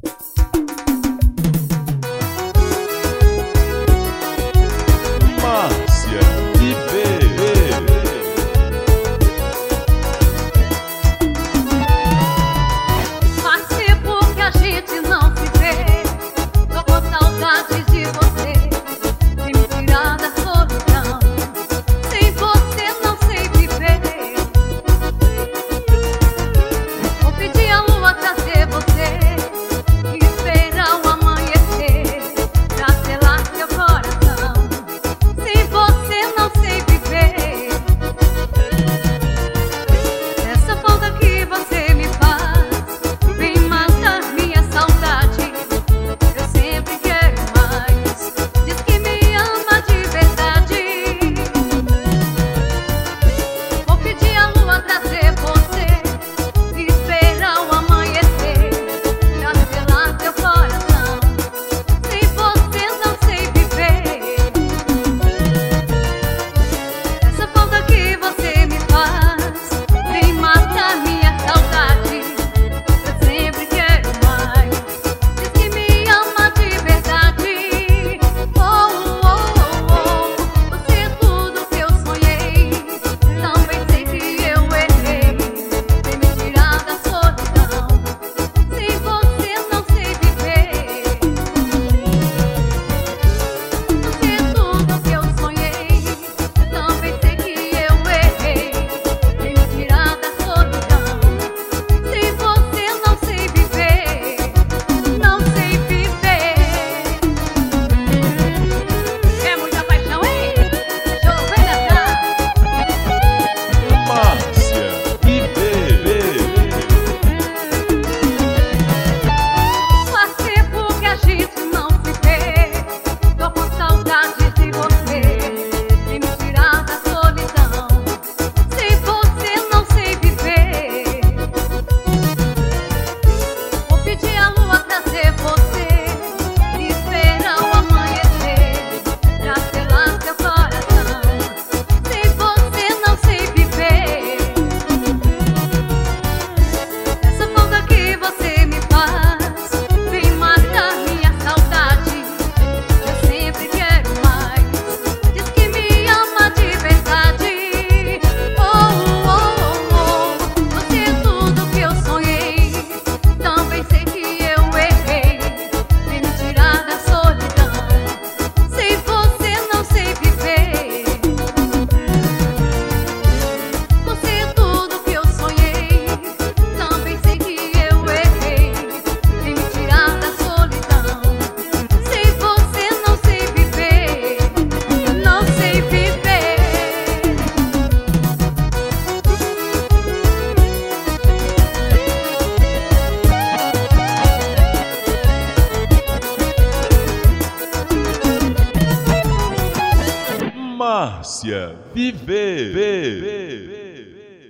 Márcia Viver. Faz tempo que a gente não se vê. Tô com saudade de você. Vem me tirar da solidão. Sem você não sei viver. Vou pedir a lua trazer você e esperar o amanhecer pra selar seu coração. Sem você não sei viver. Essa falta que você me faz vem matar minha saudade. Eu sempre quero mais. Diz que me ama de verdade. Vou pedir a lua trazer você e esperar o amanhecer pra selar seu coração. Sem você não sei viver. Essa falta que você me faz vem matar minha saudade. Eu sempre quero mais. Diz que me ama de verdade. Oh, oh, oh, oh. Você é tudo que eu sonhei. Também sei que eu errei. Vem me tirar da solidão. Sem você não sei viver. Você é tudo que eu sonhei. Também sei que eu errei. Vem me tirar da solidão. Sem você não sei viver. Não sei viver. É muita paixão, hein? Deixa eu ver nessa. Márcia Viver. Faz tempo que a gente não se vê. Tô com saudade de você. Vem me tirar da solidão. Sem você não sei viver. Vou pedir a lua trazer você e esperar o amanhecer pra selar seu coração. Sem você não sei viver. Essa falta que você me faz vem matar minha saudade. Eu sempre quero mais. Diz que me ama de verdade. Oh, oh, oh, oh. Você é tudo que eu sonhei. Também sei que eu errei. Vem me tirar da solidão. Sem você não sei viver. Você é tudo que eu sonhei. Também sei que eu errei. Vem me tirar da solidão. Sem você não sei viver. Não sei viver. Márcia Viver.